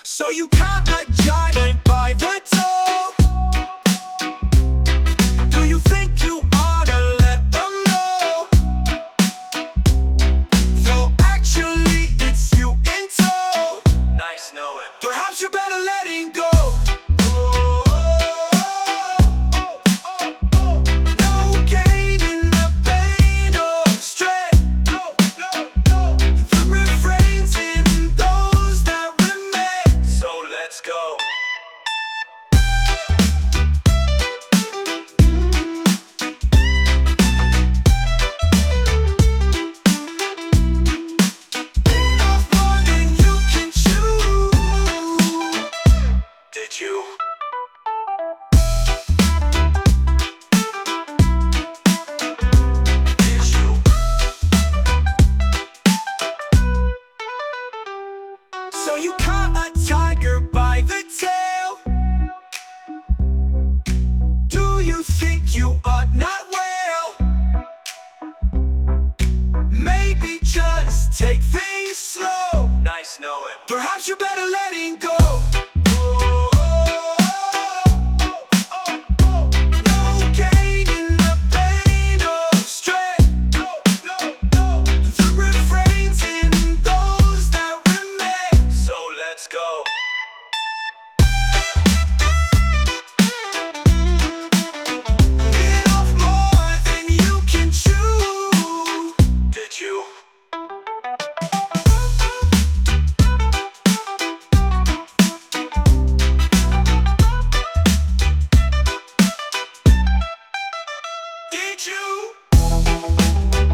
So you caught a giant by the toe. Do you think you ought to let them know? Though actually it's you in tow. Nice knowing. Perhaps you better let him go. No gain in the pain or strain. The refrain's in those that remain. So let's go. Enough more than you can chew. Did you? Did you? So you caught a tiger by the tail. Do you think you ought not well? Maybe just take things slow. Nice knowing. Perhaps you better let him go. No gain in the pain or strain. The refrain's in those that remain. So let's go. Bit off more than you can chew. Did you? Did you?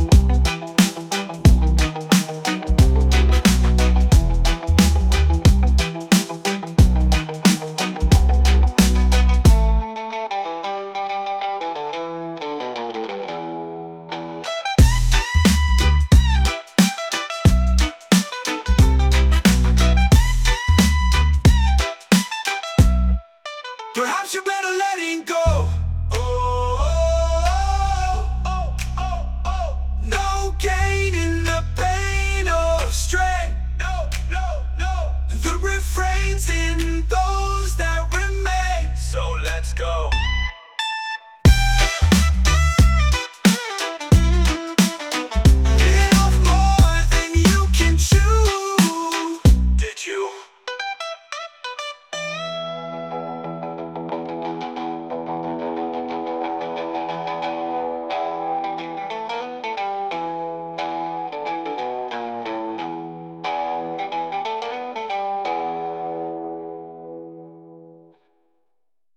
Perhaps you better let him go. No gain in the pain or strain. The refrain's in the